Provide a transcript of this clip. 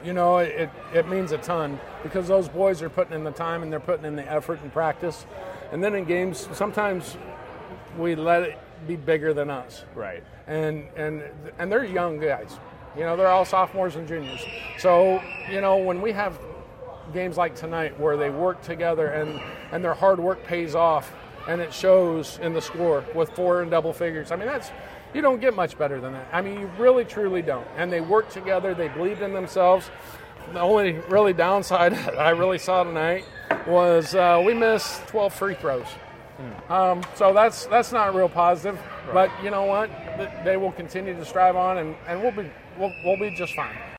it means a ton because those boys are putting in the time and they're putting in the effort and practice. And then in games, sometimes we let it be bigger than us. Right. And they're young guys. They're all sophomores and juniors. So, when we have games like tonight where they work together and their hard work pays off and it shows in the score with 4 and double figures. I mean, you don't get much better than that. I mean, you really, truly don't. And they work together. They believed in themselves. The only really downside I really saw tonight was we missed 12 free throws. So that's not real positive. Right. But you know what? They will continue to strive on, and we'll be just fine.